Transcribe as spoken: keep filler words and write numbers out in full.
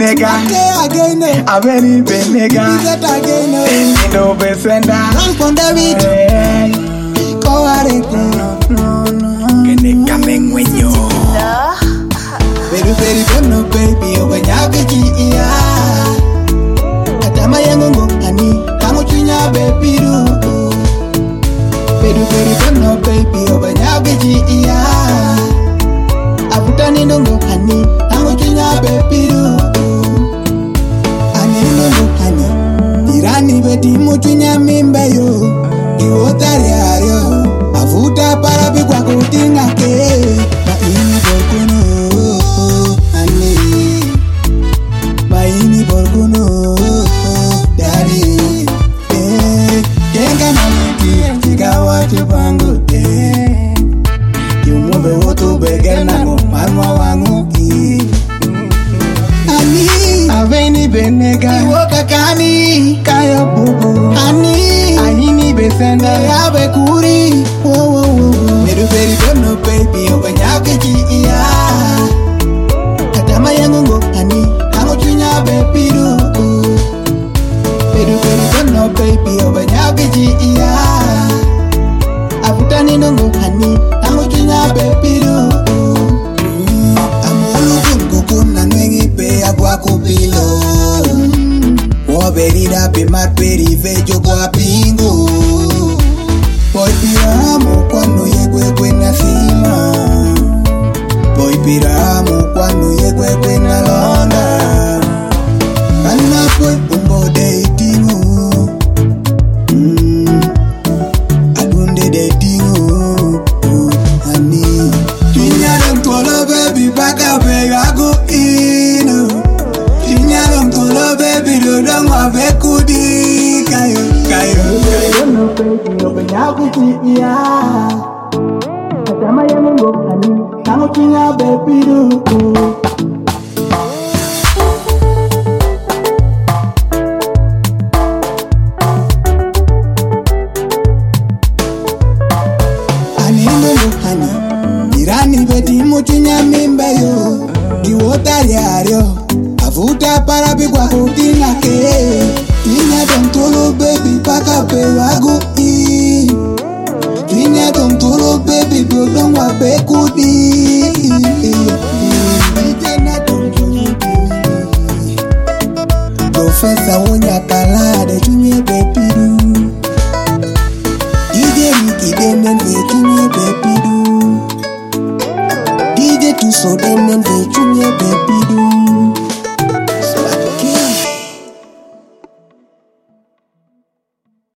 benega. Again, again, Aveni benega. that again. Indo besenda. Run from David. Go ahead. Kene kame ngwenyo. Baby, baby, bono, baby, when ya get ya. Atama yango ani, kamu chunya baby do. Baby, baby, bono, baby, when ya get ya. Abutani nongo ani, kamu chunya baby do. Ani nongo ani, irani beti muchunya mimba yo. Iwotari ayo, avuta para bigwa kutinga ke. Ba ini bokuno. Maini borguno, daddy. Eh, kenga maliki, chigawa chibangu. Eh, yumuve wotu begena ngo marwa wangu ki. Ani, aveni benega, iwoka kani, kaya bubu. Ani, ahini besenda, yabe kuri. Wo wo wo. Meru beri bono baby, obanyake ki iya. Katama yangu ngo ani. Baby do, baby baby no baby over now get ya. Afutani nongo hani, amo kinya baby do. Amolu kungu na nwengi pe agwa kupilo. Wo berida pe mat peri vejo kwa pingo. Boy piramo kwano yegwe kwe na sima. Boy piramo kwano yegwe kwe na londa. Anna boy umbo dating oh, mm. Adunde dating oh, oh honey. Kinya don't follow baby back up I go in oh. Kinya don't follow baby do don't want be kudi kayo kayo kayo. No baby open ya kuti ya. Atama ya mungo honey, tango kinya baby do. Irani beti muchunya mimba yo. Iwotari ario. Avuta para bigwa kutina ke. Tinya tontolo baby paka pe wagu i. Tinya tontolo baby blodong wa be kudi. Tena tontolo baby. Professor wonya kalade chunye baby do. D J Ricky Denen ve chunye baby do. D J Tuso Denen ve chunye baby do.